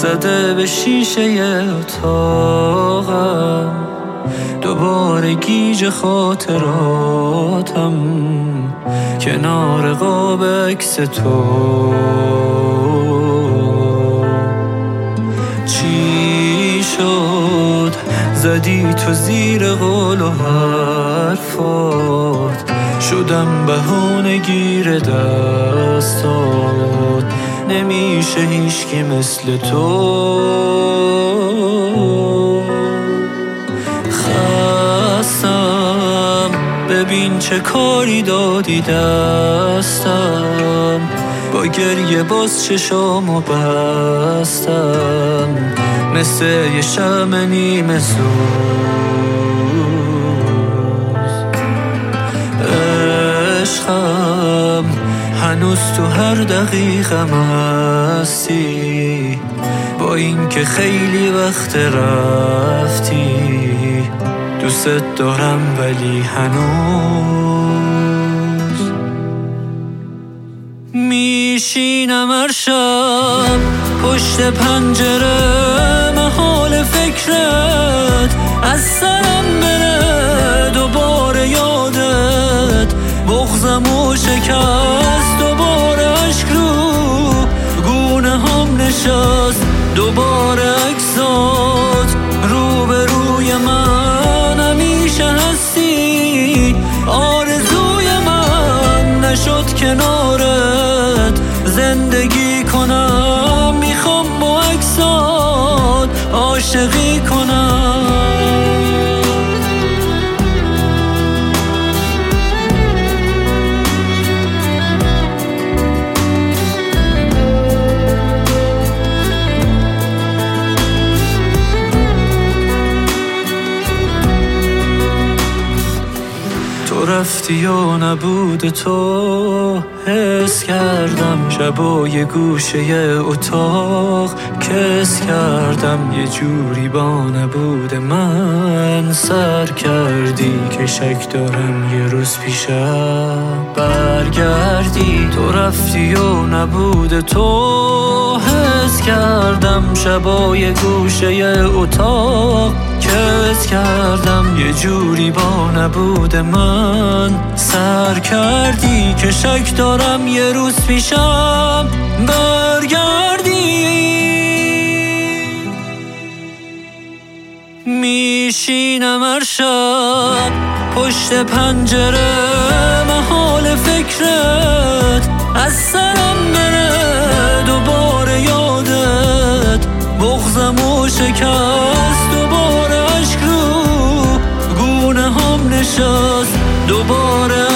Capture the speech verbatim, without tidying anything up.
زده به شیشه اتاقم، دوباره گیج خاطراتم کنار قاب عکس تو. چی شد زدی تو زیر قول و حرفات، شدم بهونه گیر دستات، نمیشه هیچکی مثل تو. خستم ببین چه کاری دادی دستم، با گریه باز چشامو بستم مثل یه شمع نیمه سوز. عشقم هنوز تو هر دقیقم هستی، با این که خیلی وقت رفتی، دوست دارم ولی هنوز میشینم هر شب پشت پنجره، محال فکرت از سرم بره، دوباره یادت بغضم و شکست، دوباره عشق رو گونه هم نشست، دوباره عکسات رو به روی من همیشه هستی، آرزوی من نشد کنارت زندگی کنم، میخوام با عکسات عاشقی کنم. تو رفتی و نبود تو حس کردم، شبای گوشه اتاق کس کردم، یه جوری با نبود من سر کردی که شک دارم یه روز پیشم برگردی. تو رفتی و نبود تو حس کردم، شبای گوشه اتاق کس کردم، یه جوری با نبود من سر کردی که شک دارم یه روز پیشم برگردی. میشینم هر شب پشت پنجره، محال فکرت از سرم بره، دوباره یادت بغضم و شکست، دوباره عشق رو گونه هم نشست، دوباره